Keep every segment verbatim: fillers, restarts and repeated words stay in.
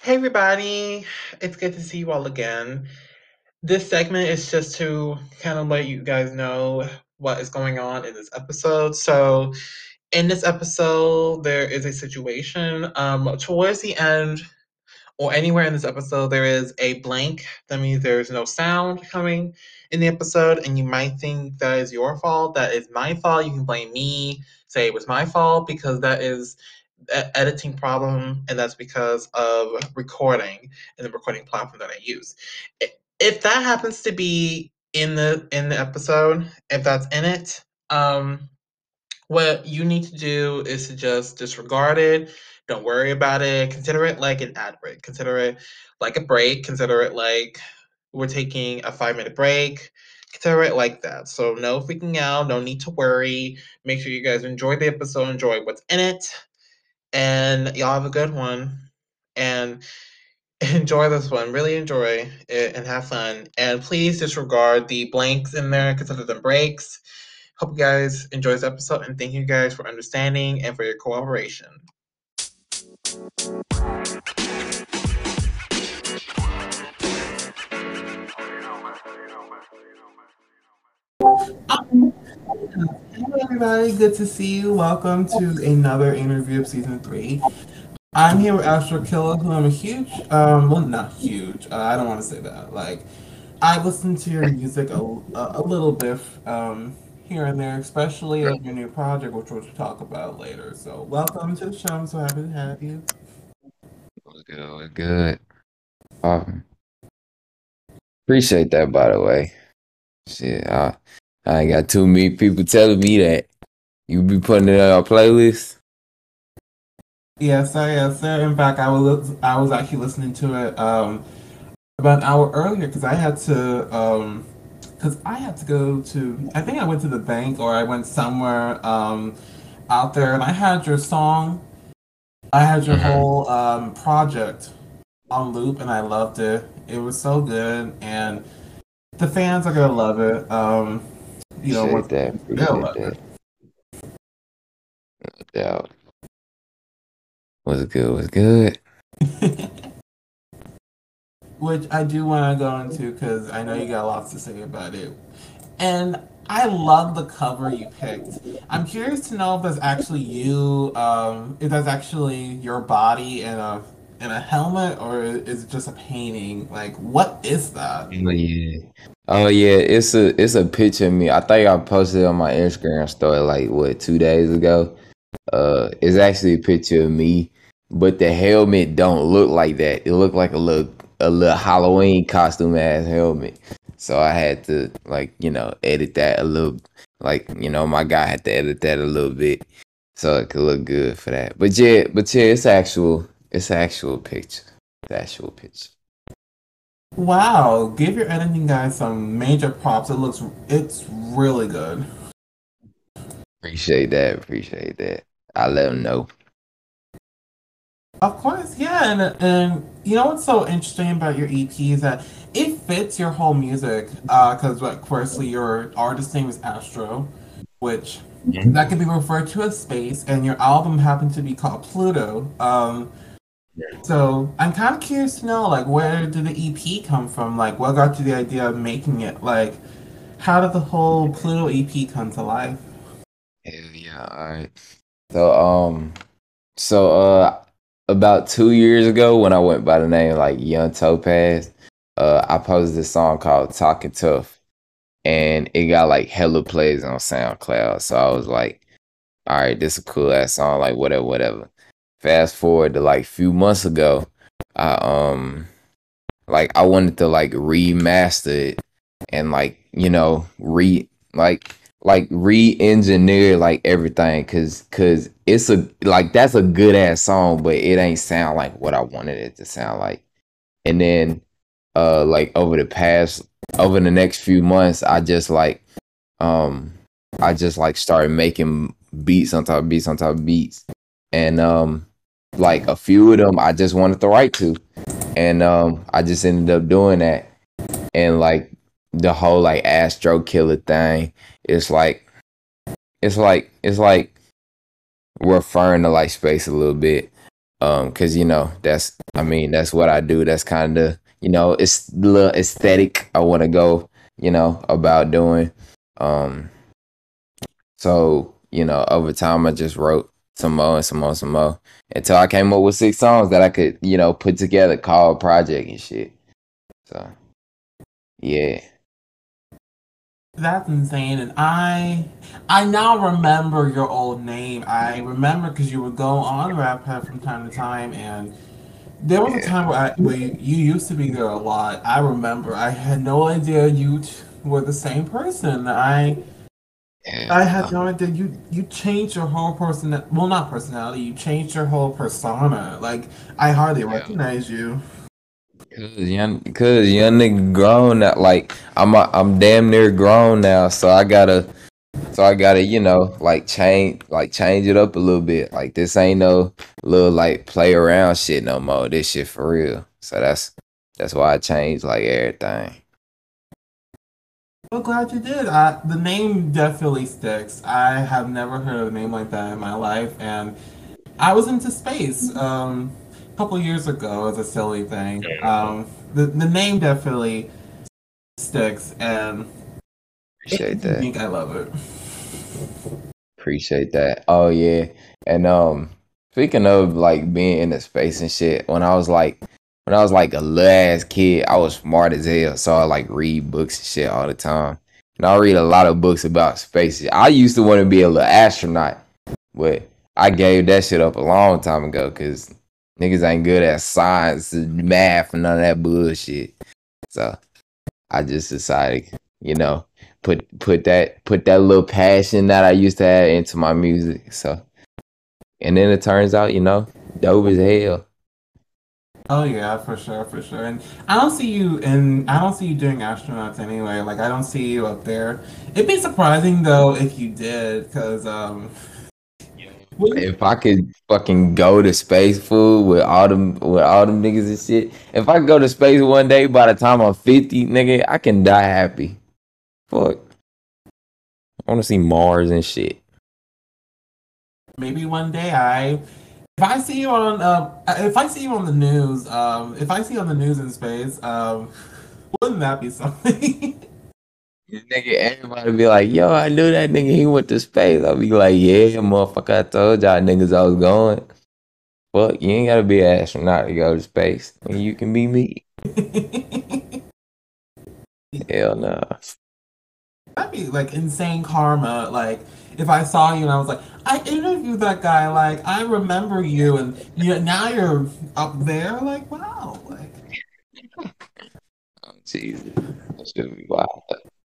Hey everybody, it's good to see you all again. This segment is just to kind of let you guys know what is going on in this episode. So, in this episode, there is a situation. Um, towards the end, or anywhere in this episode, there is a blank. That means there's no sound coming in the episode, and you might think that is your fault. That is my fault. You can blame me, say it was my fault, because that is an editing problem, and that's because of recording and the recording platform that I use. If that happens to be in the in the episode, if that's in it, um, what you need to do is to just disregard it. Don't worry about it. Consider it like an ad break. Consider it like a break. Consider it like we're taking a five minute break. Consider it like that. So, no freaking out. No need to worry. Make sure you guys enjoy the episode, enjoy what's in it, and y'all have a good one. And enjoy this one. Really enjoy it and have fun. And please disregard the blanks in there. Consider them breaks. Hope you guys enjoy this episode and thank you guys for understanding and for your cooperation. Hello, everybody. Good to see you. Welcome to another interview of season three. I'm here with Astro Killer, who I'm a huge, um, well, not huge. Uh, I don't want to say that. Like, I listen to your music a, a, a little bit, um, here and there, especially of your new project, which we'll talk about later. So, welcome to the show. I'm so happy to have you. What's good? What's good? Um, appreciate that, by the way. Shit, I, I ain't got too many people telling me that you be putting it on our playlist. Yes, sir. Yes, sir. In fact, I was I was actually listening to it um, about an hour earlier because I had to um, because I had to go to I think I went to the bank or I went somewhere um, out there and I had your song. I had your Mm-hmm. whole um, project on loop and I loved it. It was so good and the fans are gonna love it. Um, you know, Appreciate once that. they'll Appreciate love that. it. No doubt. What's good? What's good? Which I do want to go into because I know you got lots to say about it. And I love the cover you picked. I'm curious to know if that's actually you, um, if that's actually your body in a in a helmet, or is it just a painting? Like, what is that? Oh yeah. Oh yeah. It's a it's a picture of me. I think I posted it on my Instagram story like what two days ago. Uh, it's actually a picture of me, but the helmet don't look like that. It looked like a little a little Halloween costume ass helmet. So I had to like you know edit that a little. Like you know my guy had to edit that a little bit so it could look good for that. But yeah, but yeah, it's actual. It's actual picture. It's actual picture. Wow, give your editing guy some major props. It looks, it's really good. Appreciate that. Appreciate that. I let him know. Of course, yeah, and and you know what's so interesting about your E P is that it fits your whole music. Because, like, firstly, your artist name is Astro, which Mhm. that can be referred to as space, and your album happened to be called Pluto. Um, so I'm kind of curious to know, like, where did the E P come from? Like, what got you the idea of making it? Like, how did the whole Pluto E P come to life? Hell yeah. All right. So um. So uh about two years ago when I went by the name like Young Topaz, uh I posted this song called Talking Tough and it got like hella plays on SoundCloud. So I was like, all right, this is a cool ass song, like whatever, whatever. Fast forward to like few months ago, I um like I wanted to like remaster it and like, you know, re like like re-engineer like everything cuz cuz it's a like that's a good ass song but it ain't sound like what I wanted it to sound like. And then uh like over the past over the next few months I just like um I just like started making beats on top of beats on top of beats. And um like a few of them I just wanted to write to and um I just ended up doing that and like the whole like Astro Killer thing it's like it's like it's like referring to like space a little bit Um, cause you know that's I mean that's what I do. That's kind of you know it's the little aesthetic I want to go you know about doing. Um, so you know over time I just wrote some more and some more, some more until I came up with six songs that I could you know put together, call a project and shit. So yeah. That's insane. And I I now remember your old name. I remember because you would go on Rap Pet from time to time, and there was a Yeah. time where, I, where you, you used to be there a lot. I remember. I had no idea you t- were the same person. I I had Yeah. no idea you you changed your whole person. Well, not personality. You changed your whole persona. Like I hardly Yeah. recognize you. Cause young, cause young nigga grown now. Like I'm, a, I'm damn near grown now. So I gotta, so I gotta, you know, like change, like change it up a little bit. Like this ain't no little like play around shit no more. This shit for real. So that's that's why I changed like everything. So glad you did. I, the name definitely sticks. I have never heard of a name like that in my life, and I was into space um, a couple years ago as a silly thing. Um, the the name definitely sticks, and Appreciate it's that. unique. I love it. Appreciate that. Oh yeah. And um speaking of like being in the space and shit, when I was like when I was like a little ass kid, I was smart as hell. So I like read books and shit all the time. And I read a lot of books about space. I used to want to be a little astronaut, but I gave that shit up a long time ago because niggas ain't good at science, math, and none of that bullshit. So I just decided, you know, put put that put that little passion that I used to have into my music. So and then it turns out, you know, dope as hell. Oh yeah, for sure, for sure. And I don't see you and I don't see you doing astronauts anyway. Like I don't see you up there. It'd be surprising though if you did, because um, wouldn't If I could fucking go to space fool with all them with all them niggas and shit. If I go to space one day by the time I'm fifty, nigga, I can die happy. Fuck. I wanna see Mars and shit. maybe one day I if I see you on uh, if I see you on the news, um, if I see you on the news in space, um, wouldn't that be something? Nigga, everybody be like, yo, I knew that nigga, he went to space. I'll be like, yeah, motherfucker, I told y'all niggas I was going. Fuck, you ain't gotta be an astronaut to go to space. And you can be me. Hell no. That'd be like insane karma. Like if I saw you and I was like, I interviewed that guy. Like I remember you, and you now you're up there. Like wow. Like Oh, Jesus. That should be wild.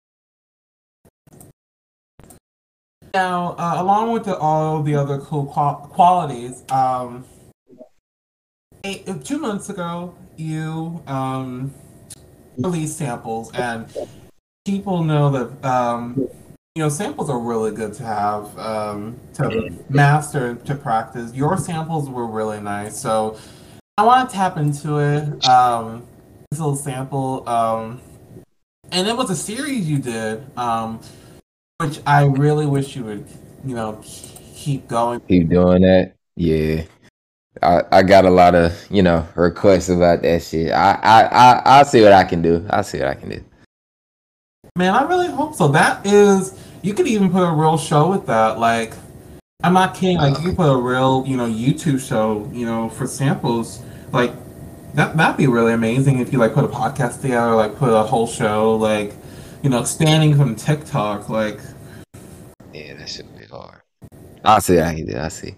now, uh, along with the, all the other cool qual- qualities, um, eight, uh, two months ago you um released samples, and people know that um you know samples are really good to have um to master to practice. Your samples were really nice, so I want to tap into it. Um, this little sample, um, and it was a series you did, um, which I really wish you would, you know, keep going. Keep doing that. Yeah. I, I got a lot of, you know, requests about that shit. I, I, I, I'll see what I can do. I'll see what I can do. Man, I really hope so. That is, you could even put a real show with that. Like, I'm not kidding. Like, you Uh, could put a real, you know, YouTube show, you know, for samples. Like, that that'd be really amazing if you like put a podcast together, like put a whole show, like, you know, expanding from TikTok, like. yeah, that should be hard. I'll see what I can do. I'll see.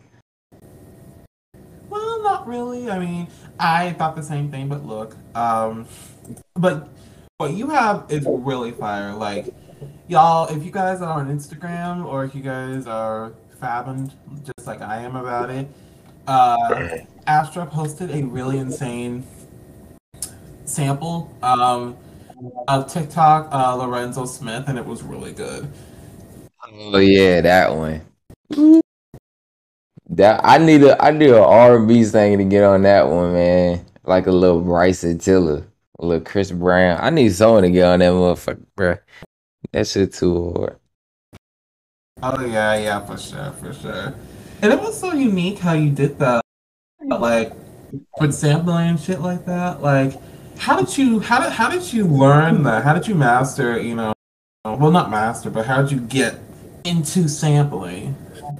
Well, not really. I mean, I thought the same thing, but look, um, but what you have is really fire. Like, y'all, if you guys are on Instagram or if you guys are fabbing just like I am about it, uh, Astra posted a really insane sample um, of TikTok, uh, Lorenzo Smith, and it was really good. Oh yeah, that one. That I need a I need a R and B singer to get on that one, man. Like a little Bryson Tiller, a little Chris Brown. I need someone to get on that motherfucker, bro. That shit too hard. Oh yeah, yeah, for sure, for sure. And it was so unique how you did that. like with sampling and shit like that. Like, how did you how did how did you learn that? How did you master? You know, well, not master, but how did you get into sampling?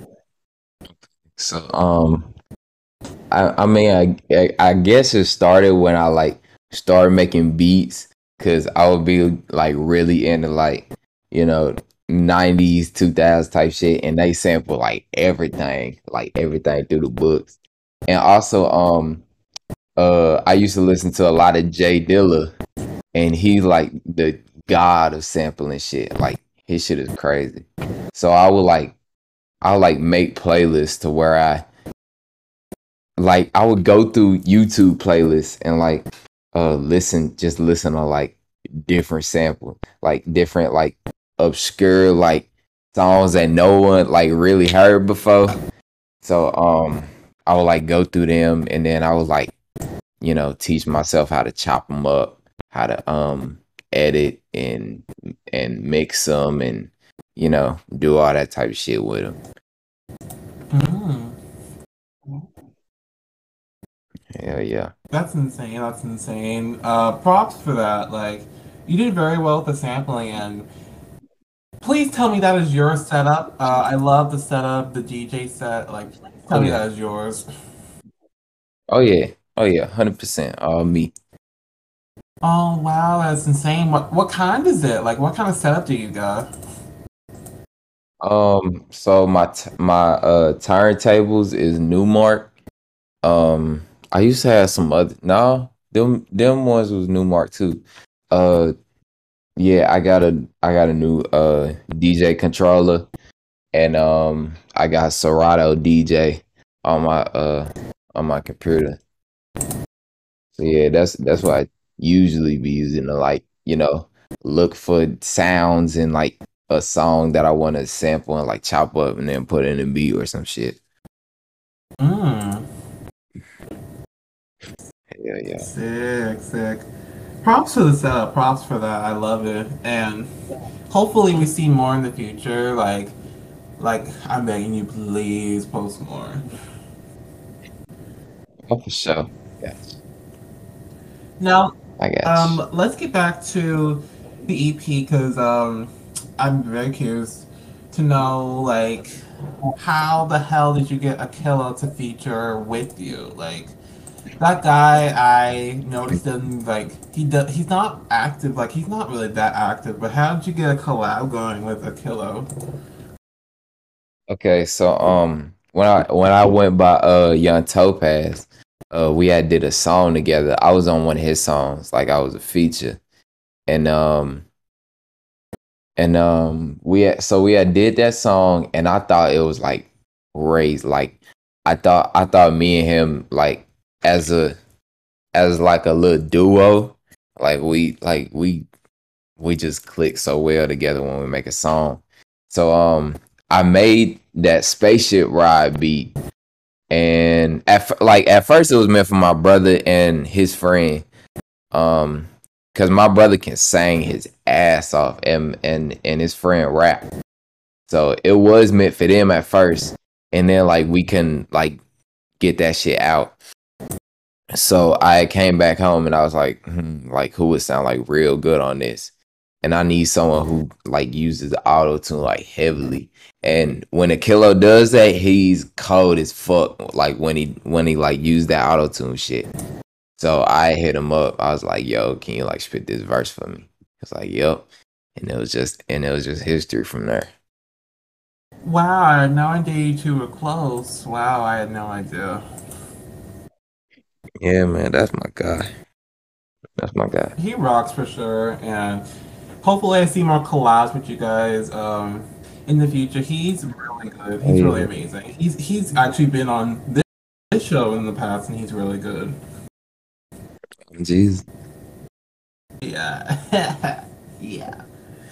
So um, I I mean I I, I guess it started when I like started making beats because I would be like really into like you know nineties two thousands type shit, and they sample like everything, like everything through the books, and also um uh I used to listen to a lot of Jay Dilla, and he's like the god of sampling shit. Like his shit is crazy. So I would like I would like make playlists to where I like I would go through YouTube playlists and like uh listen just listen to like different samples, like different like obscure like songs that no one like really heard before. So um I would like go through them, and then I would like you know teach myself how to chop them up, how to um edit and and mix them, and you know do all that type of shit with them. Mm, Hell yeah. that's insane. That's insane. Uh, props for that. Like, you did very well with the sampling, and please tell me that is your setup. Uh, I love the setup, the D J set. Like, Oh tell me yeah. that is yours. Oh yeah. Oh yeah. Hundred percent. All me. Oh wow, that's insane. What what kind is it? Like, what kind of setup do you got? Um. So my t- my uh turntables is Newmark. Um. I used to have some other. No, them them ones was Newmark too. Uh. Yeah. I got a I got a new uh D J controller, and um I got Serato D J on my uh on my computer. So yeah, that's that's what I usually be using to like, you know, look for sounds and like a song that I want to sample and like chop up and then put in a beat or some shit. Mm, Yeah, yeah. sick, sick. Props for the setup. Props for that. I love it, and hopefully we see more in the future. Like, like I'm begging you, please post more. Oh, for sure. Yes. Now, I got you. um, let's get back to the E P because um, I'm very curious to know like how the hell did you get Akilla to feature with you? Like that guy, I noticed him like he do, he's not active. Like he's not really that active. But how did you get a collab going with Akilla? Okay, so um when I when I went by uh Young Topaz, uh we had did a song together. I was on one of his songs, like I was a feature. And um And um we had so we had did that song, and I thought it was like raised like I thought I thought me and him like as a as like a little duo, like we like we we just click so well together when we make a song. So um I made that spaceship ride beat, and at fir- like at first it was meant for my brother and his friend, um because my brother can sing his ass off, and and and his friend rap. So it was meant for them at first, and then like we can like get that shit out. So I came back home and I was like, hmm, like who would sound like real good on this? And I need someone who like uses the auto tune like heavily. And when a kilo does that, he's cold as fuck. Like when he when he like used that auto tune shit. So I hit him up. I was like, "Yo, can you like spit this verse for me?" It's like, "Yep," and it was just and it was just history from there. Wow, I had no idea you two were close. Wow, I had no idea. Yeah, man, that's my guy. That's my guy. He rocks for sure, and hopefully I see more collabs with you guys um, in the future. He's really good. Oh He's really yeah, amazing. He's he's actually been on this, this show in the past, and he's really good. jeez. Yeah, yeah.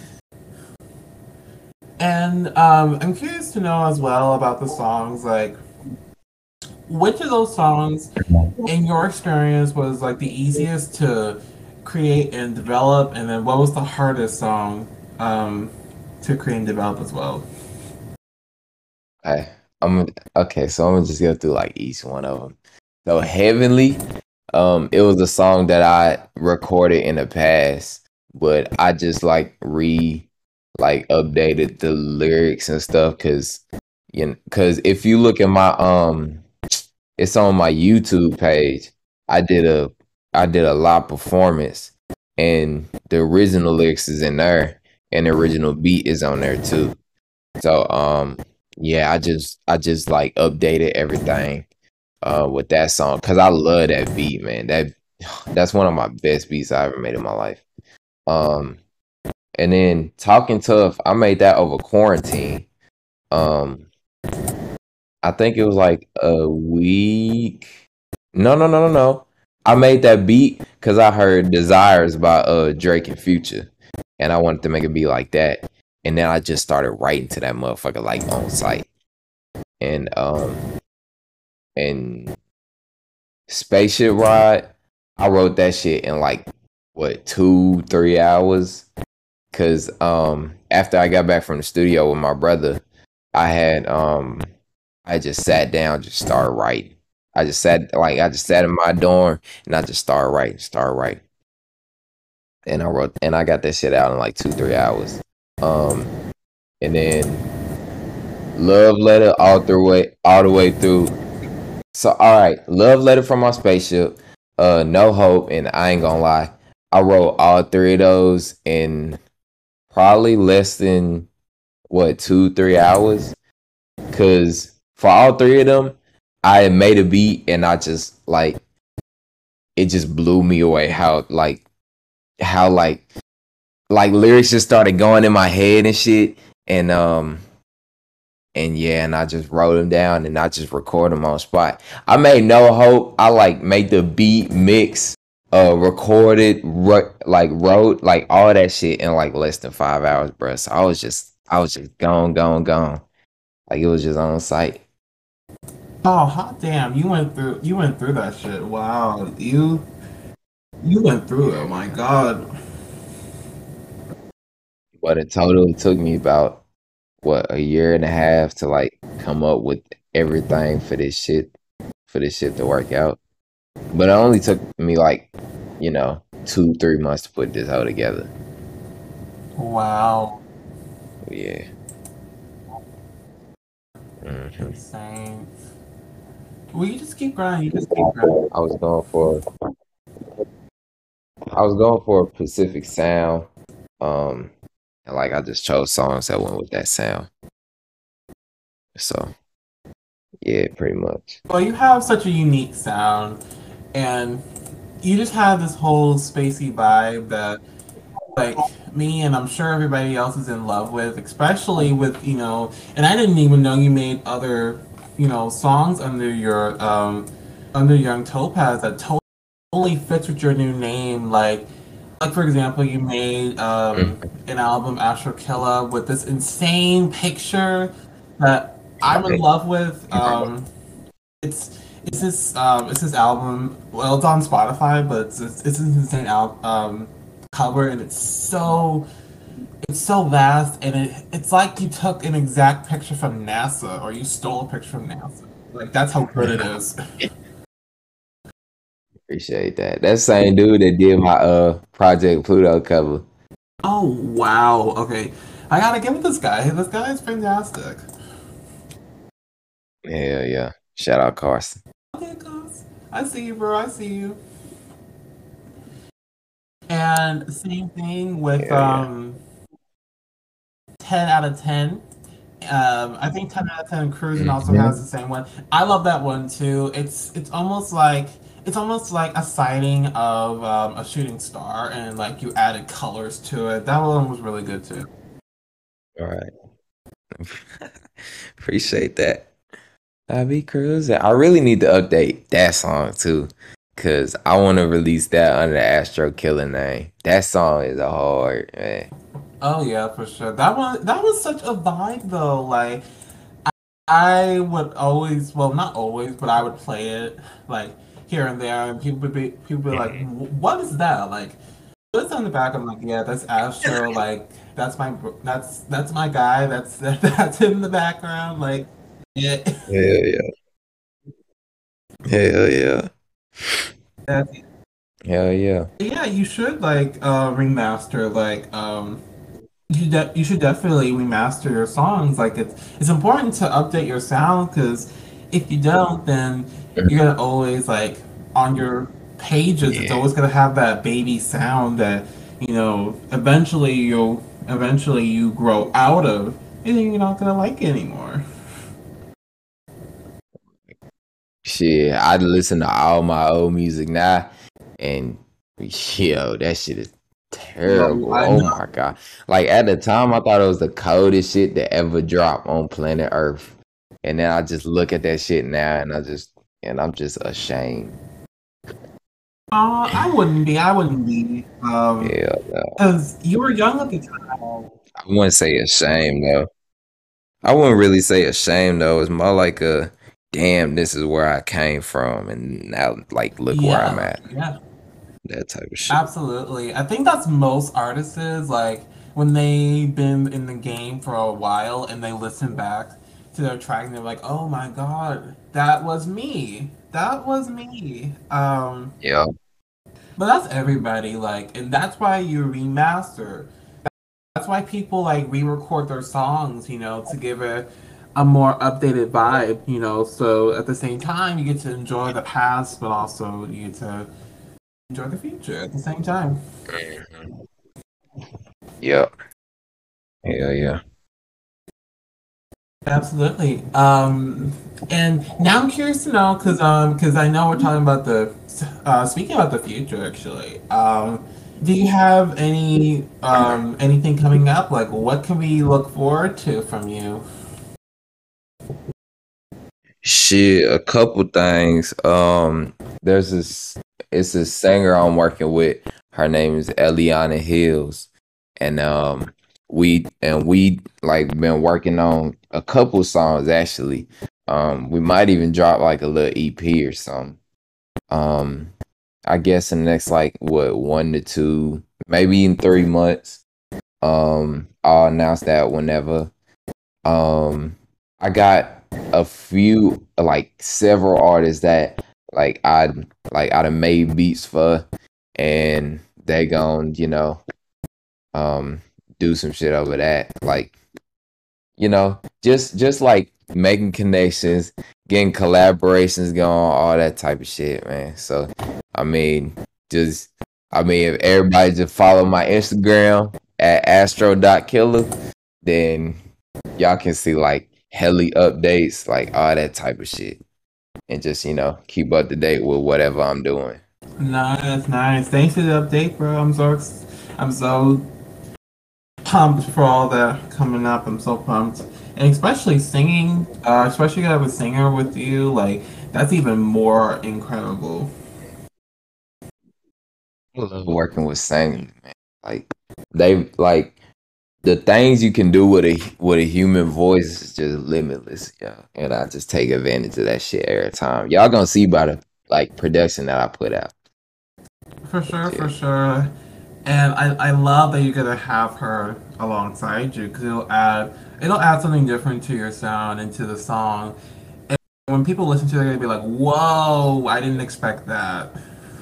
And um, I'm curious to know as well about the songs. Like, which of those songs, in your experience, was like the easiest to create and develop, and then what was the hardest song um, to create and develop as well? I I'm okay. So I'm gonna just go through like each one of them. So Heavenly, um, it was a song that I recorded in the past, but I just like re like updated the lyrics and stuff because you know, because if you look at my um it's on my YouTube page. I did a I did a live performance and the original lyrics is in there and the original beat is on there too. So um yeah, I just I just like updated everything uh with that song cuz I love that beat, man. That that's one of my best beats I ever made in my life. Um and then Talking Tough, I made that over quarantine. Um I think it was like a week. No, no, no, no, no. I made that beat because I heard Desires by uh Drake and Future, and I wanted to make a beat like that. And then I just started writing to that motherfucker like on site. And um and Spaceship Ride, I wrote that shit in like what two, three hours. Cause um after I got back from the studio with my brother, I had um I just sat down, just started writing. I just sat like I just sat in my dorm and I just started writing, started writing. And I wrote and I got that shit out in like two, three hours. Um and then Love Letter all the way all the way through. So all right, Love Letter from My Spaceship, uh No Hope, and I Ain't Gonna Lie. I wrote all three of those in probably less than what, two, three hours. Cause for all three of them, I had made a beat and I just like it just blew me away how like how like like lyrics just started going in my head and shit. And um and yeah, and I just wrote them down and I just record them on spot. I made No Hope. I like made the beat mix, uh recorded, ro- like wrote like all that shit in like less than five hours, bro. So I was just I was just gone, gone, gone. Like it was just on site. Oh, hot damn! You went through you went through that shit. Wow, you you went through it. Oh my god. But in total, it took me about what a year and a half to like come up with everything for this shit for this shit to work out. But it only took me like, you know, two, three months to put this whole together. Wow. Yeah. hmm Insane. Well, you just keep grinding. You just keep grinding. I was going for I was going for a Pacific sound. Um and like I just chose songs that went with that sound. So yeah, pretty much. Well, you have such a unique sound, and you just have this whole spacey vibe that, like, me and I'm sure everybody else is in love with, especially with, you know, and I didn't even know you made other, you know, songs under your, um, under Young Topaz that totally fits with your new name. Like, like for example, you made um, Mhm. an album, Astro Killa, with this insane picture that I'm in Right. love with. Um, it's it's this um it's this album. Well, it's on Spotify, but it's it's, it's this insane al- um cover, and it's so it's so vast, and it it's like you took an exact picture from NASA, or you stole a picture from NASA. Like that's how good it is. Appreciate that. That same dude that did my uh Project Pluto cover. Oh wow. Okay, I gotta give it this guy. This guy is fantastic. Hell yeah. Shout out Carson. Okay, cuz I see you, bro. I see you. And same thing with Hell yeah. um ten out of ten. Um, I think ten out of ten Cruising also has hmm the same one. I love that one too. It's it's almost like it's almost like a sighting of um, a shooting star, and like you added colors to it. That one was really good too. All right. Appreciate that. I be cruising. I really need to update that song too. Cause I want to release that under the Astro Killer name. That song is a hard, man. Oh yeah, for sure. That one that was such a vibe though. Like I would always, well, not always, but I would play it like here and there, and people would be people would be like, Mhm. "What is that?" Like it's on the back. I'm like, yeah, that's Astro. Like that's my that's that's my guy. That's that's in the background. Like yeah, Yeah, yeah. Hell yeah. Uh, Hell yeah. yeah, you should like uh remaster like um you de you should definitely remaster your songs. Like it's it's important to update your sound because if you don't, then you're gonna always like on your pages. It's Yeah. always gonna have that baby sound that you know eventually you'll eventually you grow out of, and then you're not gonna like it anymore. Shit, I listen to all my old music now, and yo, that shit is Yo, terrible. I Oh know. my god! Like at the time, I thought it was the coldest shit that ever dropped on planet Earth, and then I just look at that shit now, and I just and I'm just ashamed. Uh, I wouldn't be. I wouldn't be. Um, Yeah, no. because you were young at the time. I wouldn't say ashamed though. I wouldn't really say ashamed though. It's more like a damn, this is where I came from, and now like look where I'm Yeah, at. yeah. That type of shit. Absolutely. I think that's most artists is like when they've been in the game for a while and they listen back to their track and they're like, "Oh my God, that was me. That was me." Um, Yeah. but that's everybody like, and that's why you remaster. That's why people like re-record their songs, you know, to give a a more updated vibe, you know. So at the same time, you get to enjoy the past, but also you get to enjoy the future at the same time. Mhm. Yep. Hell yeah. Absolutely. Um, and now I'm curious to know because um because I know we're talking about the uh, speaking about the future actually. Um, do you have any um anything coming up? Like, what can we look forward to from you? Shit, a couple things. Um, there's this. It's a singer I'm working with. Her name is Eliana Hills, and um, we and we like been working on a couple songs actually. Um, we might even drop like a little E P or something. Um, I guess in the next like what one to two, maybe in three months. Um, I'll announce that whenever. Um, I got a few, like several artists that like I like I'd have made beats for, and they gon' you know um do some shit over that. Like you know, just just like making connections, getting collaborations going, all that type of shit, man. So I mean, just I mean, if everybody just follow my Instagram at astro dot killer, then y'all can see like heli updates, like all that type of shit. And just, you know, keep up to date with whatever I'm doing. Nice, nice. Thanks for the update, bro. I'm so ex- I'm so pumped for all that coming up. I'm so pumped, and especially singing. Uh, especially have a singer with you. Like that's even more incredible. I love working with singers, man. Like they like the things you can do with a with a human voice is just limitless, yeah. And I just take advantage of that shit every time. Y'all gonna see by the like production that I put out. For sure, for Yeah. sure. And I, I love that you're gonna have her alongside you because it'll add it'll add something different to your sound and to the song. And when people listen to it, they're gonna be like, "Whoa, I didn't expect that."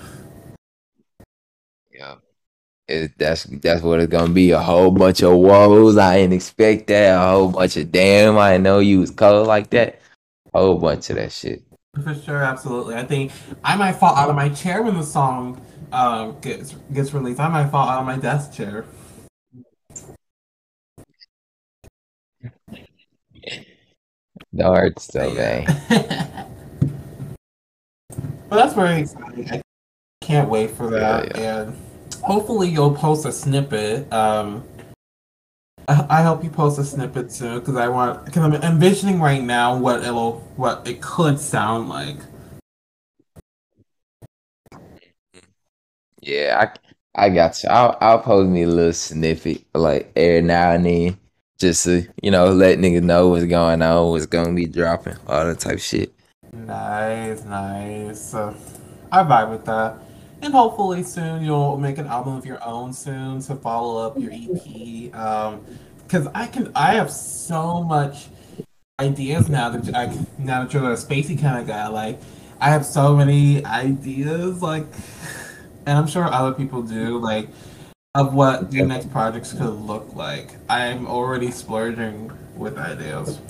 Yeah. It, that's that's what it's gonna be. A whole bunch of woes. I didn't expect that. A whole bunch of damn. I didn't know you was cold like that. A whole bunch of that shit. For sure, absolutely. I think I might fall out of my chair when the song uh, gets gets released. I might fall out of my desk chair. No hurt Uh, stuff, yeah. man. But that's very exciting. I can't wait for Yeah, that, yeah. and hopefully you'll post a snippet. Um, I, I hope you post a snippet soon because I want because I'm envisioning right now what it'll what it could sound like. Yeah, I I got you. I'll I'll post me a little snippet like every now and then, just to you know let niggas know what's going on, what's gonna be dropping, all that type of shit. Nice, nice. Uh, I vibe with that. And hopefully soon you'll make an album of your own soon to follow up your E P. Um, because I can, I have so much ideas now that I now that you're a spacey kind of guy. Like, I have so many ideas, like, and I'm sure other people do, like, of what your next projects could look like. I'm already splurging with ideas.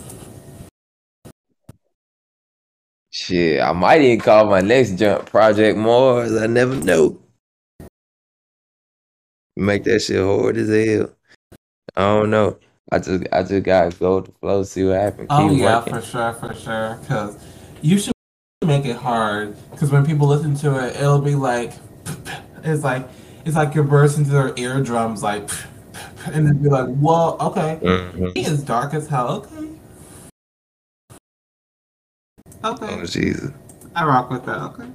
Shit, I might even call my next jump Project Mars. I never know. Make that shit hard as hell. I don't know. I just I just gotta go with the flow, see what happens. Oh Keep yeah, for working. sure, for sure. Because you should make it hard. Because when people listen to it, it'll be like, it's like, it's like you're bursting into their eardrums, like, and then be like, "Whoa, okay, he Mm-hmm. is dark as hell." Okay, okay, Oh Jesus. I rock with that. Okay,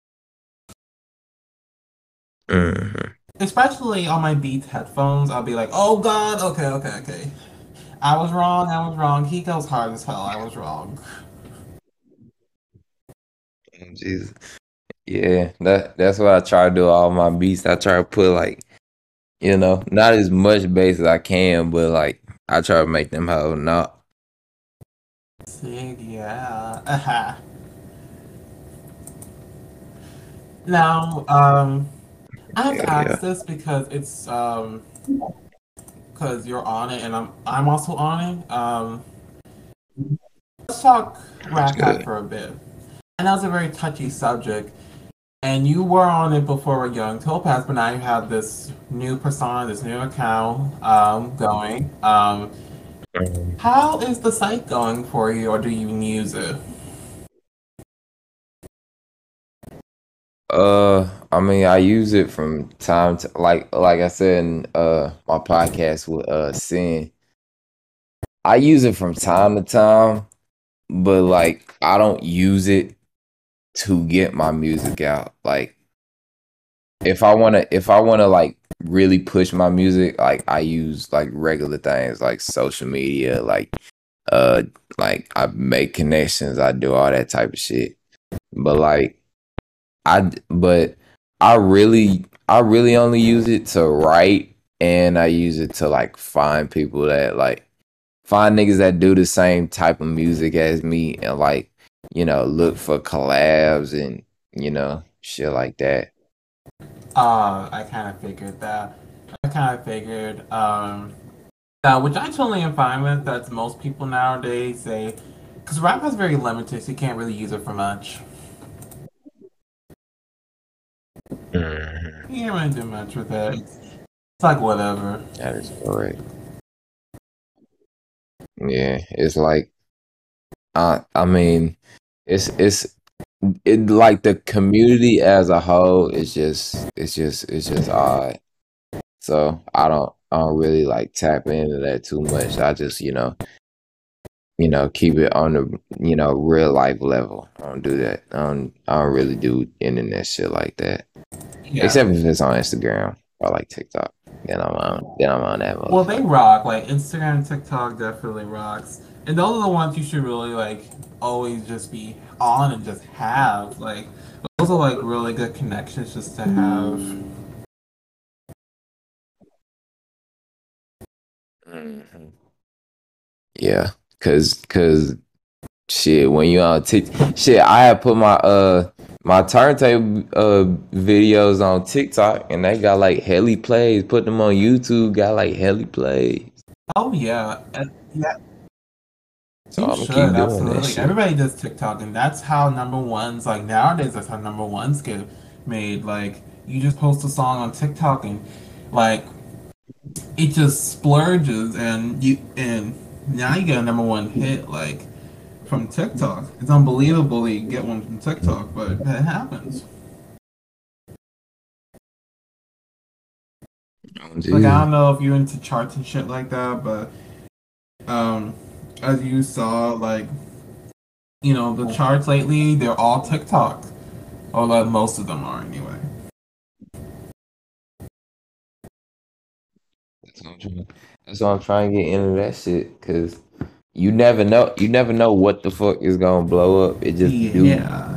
Mm-hmm. especially on my Beats headphones, I'll be like, "Oh God, okay, okay, okay, I was wrong, I was wrong. He goes hard as hell. I was wrong." Oh Jesus. Yeah, that that's what I try to do. All my beats, I try to put like you know, not as much bass as I can, but like I try to make them hold not. Sig, yeah. Uh-huh. Now, um, I have Yeah, to ask yeah. this because it's um because you're on it and I'm I'm also on it. Um, let's talk That's Rat Pack good. for a bit. I know it's a very touchy subject, and you were on it before with Young Topaz, but now you have this new persona, this new account um going. Um, Mhm. how is the site going for you, or do you even use it? Uh, I mean, I use it from time to like like I said in uh my podcast with uh Sin. I use it from time to time, but like I don't use it to get my music out. Like if I wanna if I wanna like really push my music, like I use like regular things like social media, like uh like I make connections, I do all that type of shit. But like I but I really I really only use it to write and I use it to like find people that like find niggas that do the same type of music as me and like you know look for collabs and you know shit like that. Uh, I kind of figured that. I kind of figured. Um, Uh, which I totally am fine with. That's most people nowadays say, because rap is very limited, so you can't really use it for much. Mhm. You can't really do much with it. It's, it's like whatever. That is correct. Yeah, it's like I I mean it's it's it like the community as a whole is just it's just it's just odd. So I don't I don't really like tap into that too much. I just, you know, you know, keep it on the, you know, real life level. I don't do that. I don't I don't really do internet shit like that. Yeah. Except if it's on Instagram or like TikTok. Then I'm on then I'm on that Well, they motherfucker. rock. Like Instagram and TikTok definitely rocks. And those are the ones you should really like always just be on and just have. Like those are like really good connections just to have. Mhm. Yeah. Cause cause shit, when you on TikTok, shit, I had put my uh my turntable uh videos on TikTok and they got like heli plays. Put them on YouTube, got like heli plays. Oh yeah, and, yeah. So You I'm gonna should keep doing that absolutely. shit. Everybody does TikTok, and that's how number ones like nowadays. That's how number ones get made. Like you just post a song on TikTok, and like it just splurges, and you and now you get a number one hit like from TikTok. It's unbelievable that you get one from TikTok, but it happens. Oh, Like I Jesus. don't know if you're into charts and shit like that, but um, as you saw, like you know the charts lately, they're all TikTok, or like most of them are anyway. That's what I'm trying, that's why I'm trying to get into that shit. Cause you never know you never know what the fuck is gonna blow up. It just do. Yeah,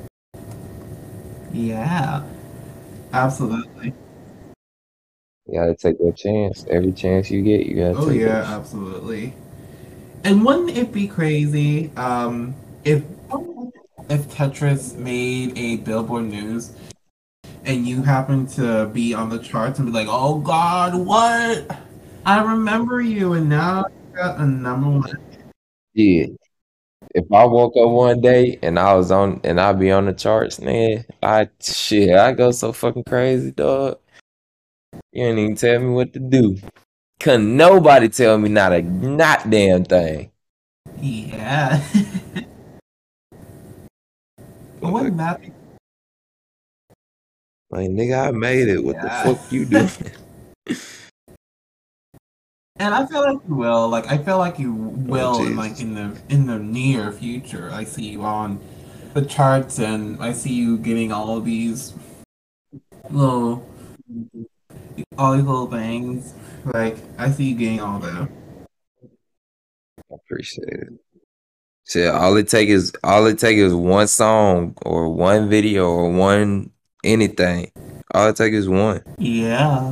yeah, absolutely. You gotta take that chance. Every chance you get, you gotta Oh take yeah, that shit. absolutely. And wouldn't it be crazy um, if if Tetris made a Billboard News and you happen to be on the charts and be like, "Oh God, what? I remember you," and now you got a number one. Yeah. If I woke up one day and I was on and I be on the charts, man, I shit, I go so fucking crazy, dog. You ain't even tell me what to do. Couldn't nobody tell me not a not damn thing. Yeah. But Like, wouldn't that be? like, nigga, I made it. What the Yeah. fuck you doing? And I feel like you will. Like I feel like you Oh will in like Jesus. in the in the near future. I see you on the charts and I see you getting all of these little all these little things. Like I see you getting all that. I appreciate it. Shit, all it take is all it take is one song or one video or one anything. All it take is one. Yeah.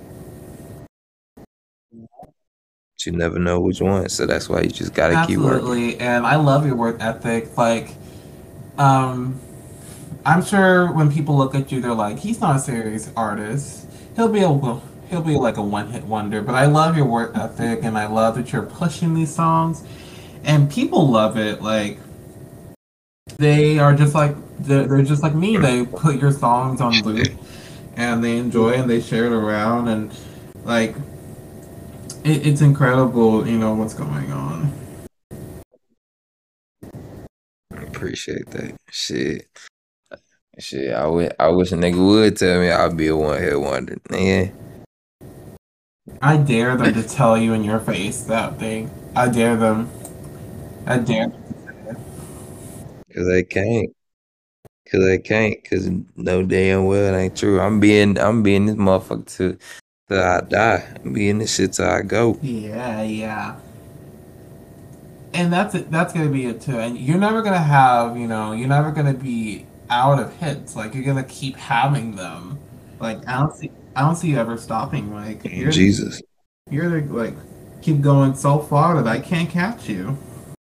But you never know which one. So that's why you just gotta keep working. Absolutely. And I love your work ethic. Like, um I'm sure when people look at you they're like, he's not a serious artist. He'll be able he'll be like a one hit wonder. But I love your work ethic and I love that you're pushing these songs. And people love it. Like they are just like they're, they're just like me. They put your songs on loop and they enjoy it and they share it around and like it, it's incredible. You know what's going on. I appreciate that. Shit. Shit. I wish I wish a nigga would tell me I'd be a one hit wonder. Man. I dare them to tell you in your face that thing. I dare them. I dare. Cause they can't. Cause they can't. Cause no damn well it ain't true. I'm being I'm being this motherfucker till till I die. I'm being this shit till I go. Yeah, yeah. And that's it. That's gonna be it too. And you're never gonna have, you know, you're never gonna be out of hits. Like you're gonna keep having them. Like I don't see, I don't see you ever stopping. Like And you're, Jesus. you're like keep going so far that I can't catch you.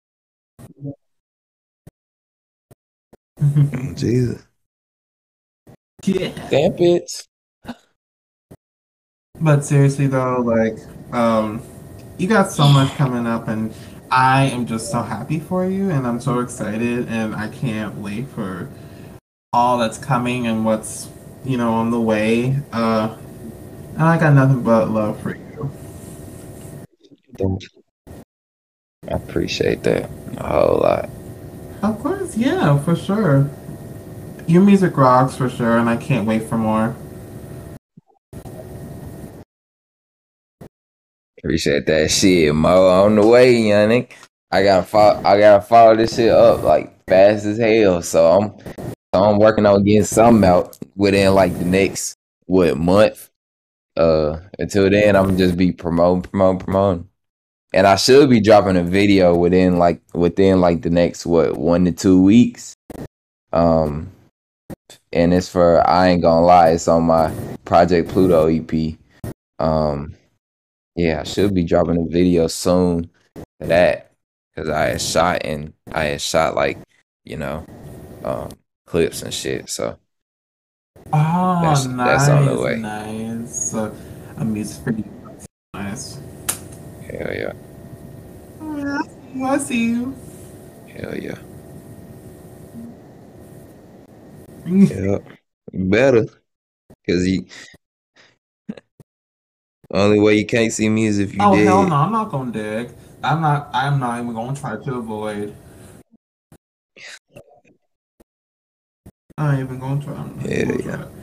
And Jesus. Yeah. Damn it. But seriously though, like, um, you got so much coming up, and I am just so happy for you, and I'm so excited, and I can't wait for all that's coming and what's you know on the way. Uh, and I got nothing but love for you. I appreciate that a whole lot. Of course, yeah, for sure. Your music rocks for sure, and I can't wait for more. Appreciate that shit, Mo. On the way, Yannick. I gotta follow. I gotta follow this shit up like fast as hell. So I'm, so I'm working on getting something out within like the next what month. Uh, until then, I'm just be promoting, promoting, promoting, and I should be dropping a video within like within like the next what one to two weeks. Um, and it's for I ain't gonna lie, it's on my Project Pluto E P. Um. Yeah, I should be dropping a video soon for that because I had shot and I had shot like you know um, clips and shit. So Oh, that's that's on the nice, way. nice. Uh, a music video, nice. Hell yeah, Oh, yeah, I see you. hell yeah, I see you. yeah. Better because you only way you can't see me is if you Oh hell dead. no, I'm not gonna dig. I'm not. I'm not even gonna try to avoid. I ain't even gonna try. I'm not even Yeah, gonna yeah. try.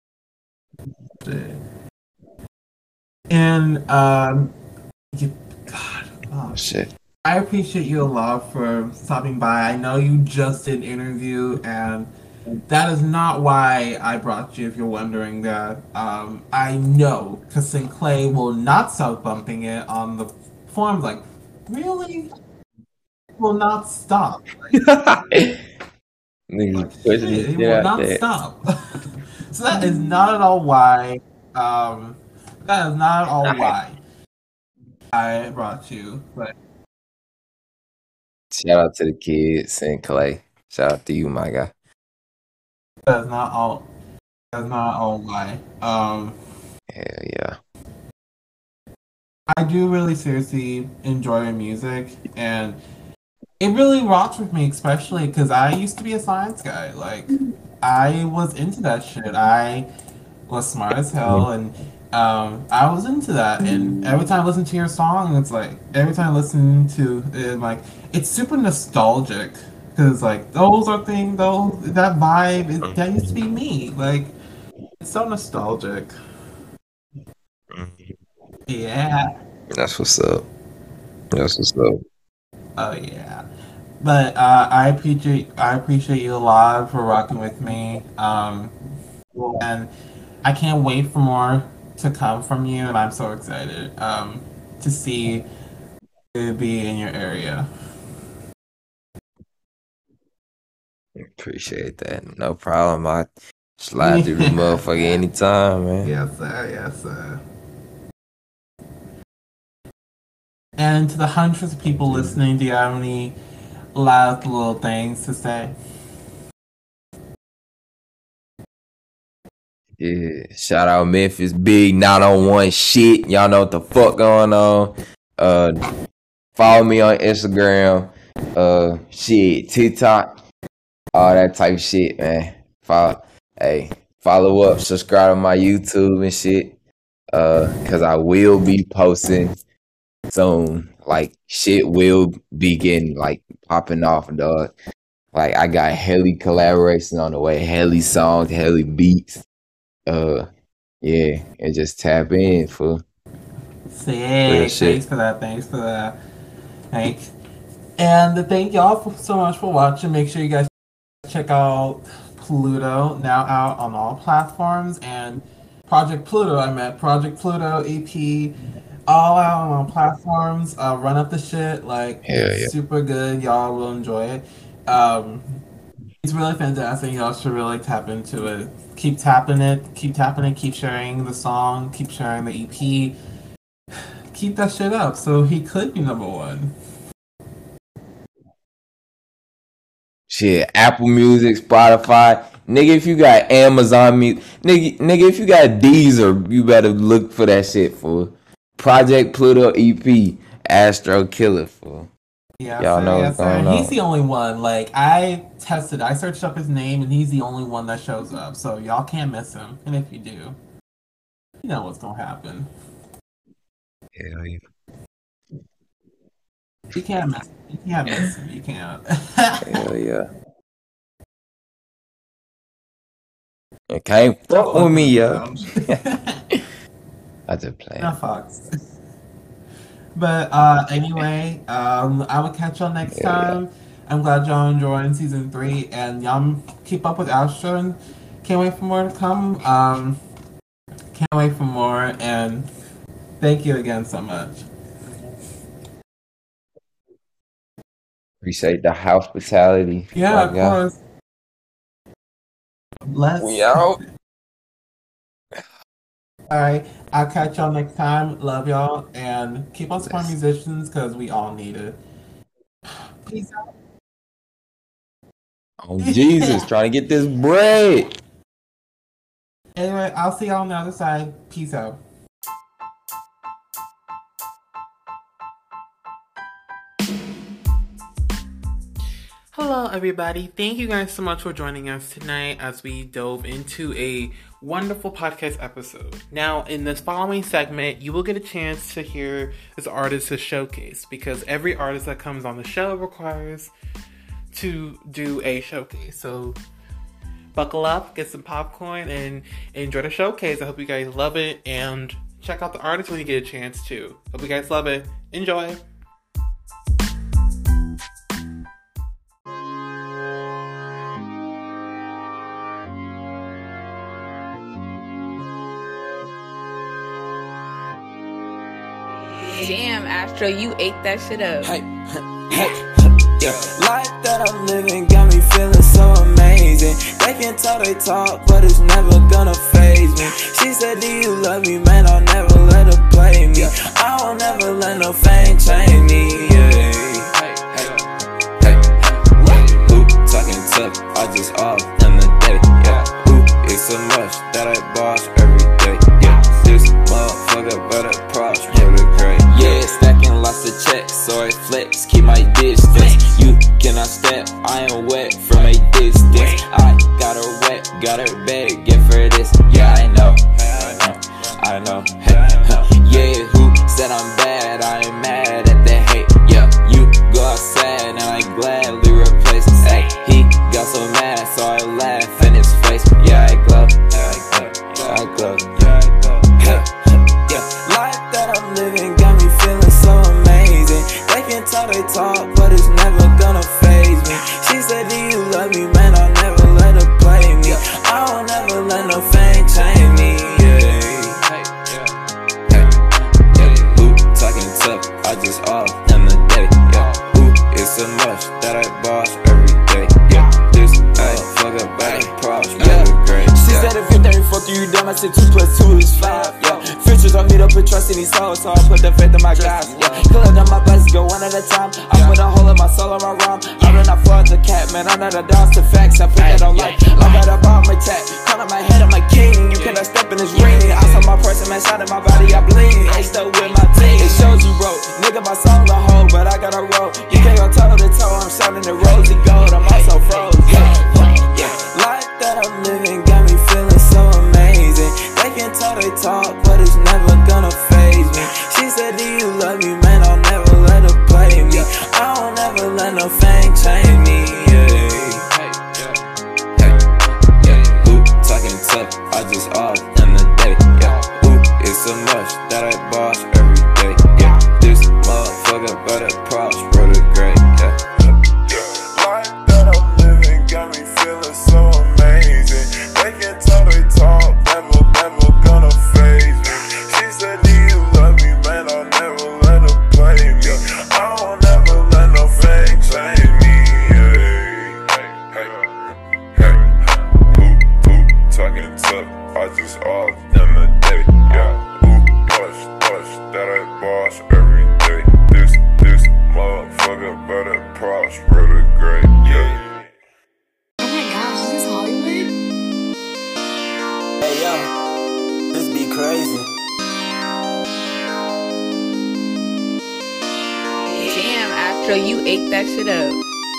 Dig. And um, you, God, Oh, oh, shit. I appreciate you a lot for stopping by. I know you just did an interview, and that is not why I brought you. If you're wondering that, um, I know because Sinclair will not stop bumping it on the forums. Like, really, will not stop. Niggas Like pushing shit, the he shit will out not there. stop. So that is not at all why. Um, that is not at all why I brought you. But Shout out to the kids and Clay. Shout out to you, my guy. That's not all. That's not all lie. Um, Hell yeah. I do really seriously enjoy your music, and it really rocks with me, especially because I used to be a science guy. Like, I was into that shit. I was smart as hell, and um, I was into that. And every time I listen to your song, it's like every time I listen to it, like it's super nostalgic because like those are things, those that vibe is, that used to be me. Like, it's so nostalgic. Yeah. That's what's up. That's what's up. Oh yeah. But uh, I appreciate I appreciate you a lot for rocking with me. Um, and I can't wait for more to come from you, and I'm so excited um, to see it be in your area. Appreciate that. No problem. I slide through the motherfucker anytime, man. Yes, sir. Yes, sir. And to the hundreds of people listening, do you have any last little things to say? Yeah. Shout out Memphis. Big nine oh one shit. Y'all know what the fuck going on. Uh, follow me on Instagram. Uh, shit, TikTok. All that type of shit, man. Follow, hey, follow up, subscribe to my YouTube and shit. Uh, cause I will be posting soon. Like shit will be getting like popping off, dog. Like I got heli collaboration on the way, heli songs, heli beats. Uh, yeah, and just tap in for. Sick. Thanks for that. Thanks for that. Thanks. And thank y'all for, so much for watching. Make sure you guys check out Pluto, now out on all platforms, and Project Pluto. I met Project Pluto E P, all out on all platforms. Uh, run up the shit, like Hell it's yeah. super good. Y'all will enjoy it. Um, it's really fantastic. Y'all should really tap into it. Keep tapping it. Keep tapping it. Keep sharing the song. Keep sharing the E P. Keep that shit up, so he could be number one. Shit, Apple Music, Spotify. Nigga, if you got Amazon Music, nigga, nigga, if you got Deezer, you better look for that shit for Project Pluto E P, Astro Killer for. Yeah, y'all sir, know yeah, what's sir. going on. He's the only one. Like I tested, I searched up his name, and he's the only one that shows up. So y'all can't miss him. And if you do, you know what's gonna happen. Hell yeah. You can't miss. You can't miss him. You can't. Hell yeah. You can't fuck with me, yo. I just play. No Fox. But uh, anyway, um, I will catch y'all next Yeah, time. I'm glad y'all enjoying season three, and y'all keep up with Astro. And can't wait for more to come. Um, can't wait for more, and thank you again so much. Appreciate the hospitality. Yeah, of course. Let's. We out. All right, I'll catch y'all next time. Love y'all, and keep on supporting musicians because we all need it. Peace out. Oh Jesus, trying to get this bread. Anyway, I'll see y'all on the other side. Peace out. Hello, everybody. Thank you guys so much for joining us tonight as we dove into a wonderful podcast episode. Now, in this following segment, you will get a chance to hear this artist's showcase because every artist that comes on the show requires to do a showcase. So, buckle up, get some popcorn, and enjoy the showcase. I hope you guys love it, and check out the artist when you get a chance to. Hope you guys love it. Enjoy. Damn, Astro, you ate that shit up. Hey, hey, yeah. Life that I'm living got me feeling so amazing. They can talk, they talk, but it's never gonna faze me. She said, do you love me, man? I'll never let her play me. I will never let no fame change me. Yeah. Hey, hey, hey, hey. Who talking motherfucker, but a props, really great. Yeah, stacking lots of checks, so I flex, keep my distance. You cannot step, I am wet from a distance. I got her wet, got her bag, give her this. Yeah, I know, I know, yeah, who said I'm bad? I ain't mad at the hate. Yeah, you go outside and I gladly replace. Hey, he got so mad, so I laugh in his face. Yeah, I glow, yeah, I glow, yeah, I glow. Yeah, yeah, life that I'm living got me feeling so amazing. They can talk, they talk, but it's never gonna faze me. She said, do you love me, man? I'll never let her play me. I won't never let no fame change me. I just off in the day, yeah. Ooh, it's so much that I boss every day, yeah. This motherfucker better props, yeah. Great, yeah. She said if you're thirty, fuck you, damn, I said two plus two is five, yeah. Futures on me to put trust in these hoes, so I put the faith in my guys, yeah. Cooler than my blessings, go one at a time. I put a hole in my soul on my rhyme. I run out for the cat, man, I'm not a dance to facts. I put that on life, I got a bomb attack. Crown on my head, I'm a king, you cannot step in this ring. I saw my person, man, shot in my body, I bleed. I stuck with my team, it shows you broke. Nigga, my song a hoe, but I got a roll. You can't go toe to toe, I'm sounding the rosy gold. I'm also froze, yeah, yeah. Life that I'm living got me feeling so amazing. They can talk, they talk, but it's never gonna faze me. She said, do you love me, man? I'll never let her play me. I won't never let no fame change me, yeah. Hey, yeah, ooh, talking tough, I just off in the day, yeah. Ooh, it's so much that I boss every day, yeah. This motherfucker better props, brother, great, yeah. Life that I'm living got me feeling so amazing. They can talk, they talk, never, never gonna faze me. She said, do you love me, man? I'll never let her play me. I won't never let no fame change me. Hey, hey, hey, ooh, ooh, talking tough, I just off in the day, yeah. Ooh, push, push, that I boss every day. This, this motherfucker better props, brother, great, yeah. Oh my gosh, is this Hollywood? Hey yo, this be crazy. Damn, Astro, you ate that shit up.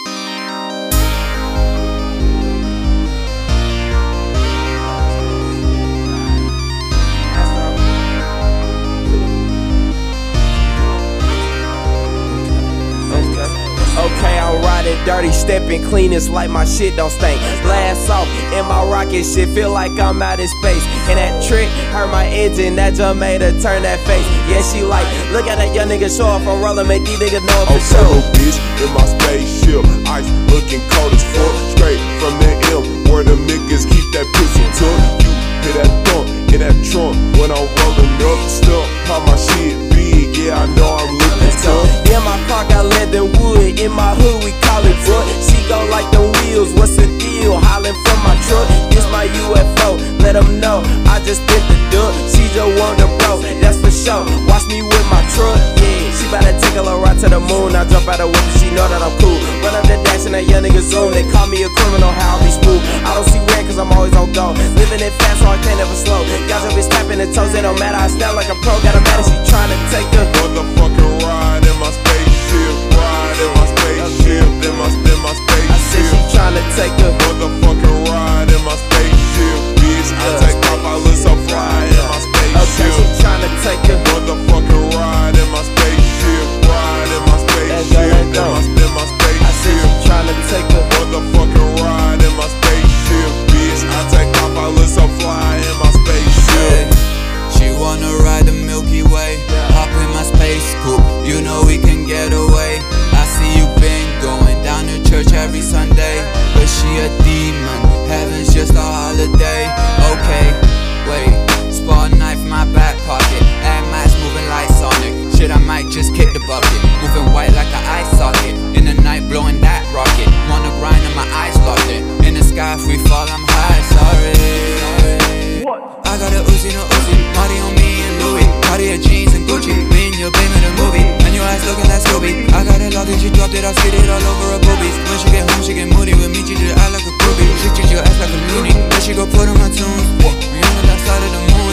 Okay, I'm riding dirty, stepping clean, it's like my shit don't stink. Blast off in my rocket shit, feel like I'm out in space. And that trick hurt my engine, that jump made her turn that face. Yeah, she like, look at that young nigga show off on roller, make these niggas know it for Okay, sure. little bitch, in my spaceship, ice looking cold as fuck. Straight from the M, where the niggas keep that pistol tuck. You hear that thump in that trunk when I'm rolling up. Stuff how my shit big, yeah, I know I'm looking tough. Yeah, my car got leather wood, in my hood we call it wood. She go like the wheels, what's the deal? Hollering from my truck, this my U F O, let them know I just did the duck. She just want the bro, that's for sure. Watch me with my truck, yeah. She bout to take a little ride to the moon. I jump out the window, she know that I'm cool. Run up the dash and that young nigga zoom. They call me a criminal, how I be smooth. I don't see red cause I'm always on go. Living it fast so I can't ever slow. Guys will be snapping the toes, it don't matter. I stand like a pro, got a matter, she tryna take a motherfucking ride in my spaceship, ride in my spaceship, in my, in my spaceship. I said she tryna take a motherfucking ride in my spaceship, bitch. I take off, I look so fly in my okay, spaceship. she tryna take a Motherfucking ride in my spaceship, ride in my spaceship, in my, in my spaceship. I said she tryna take a motherfucking ride in my spaceship, bitch. I take off, I look so fly in my spaceship. She wanna ride the Milky Way, hop in my space coupe, you know we can get away. I see you been going down to church every Sunday, but she a demon, heaven's just a holiday. Okay, wait, spot a knife in my back pocket, Air Max moving like Sonic. Shit, I might just kick the bucket, moving white like an eye socket. In the night blowing that rocket, wanna grind and my eyes locked it. In the sky free fall, I'm high, sorry. I got a Uzi, no Uzi, Marty on me and Louis, Cartier jeans and Gucci. Me and your baby in a movie, and your ass looking like Scooby. I got a luggage, you dropped it, I spit it all over her boobies. When she get home, she get moody with me, she just act like a groupie. She treat your ass like a loony, then she go put on my tunes. Rihanna that side of the moon,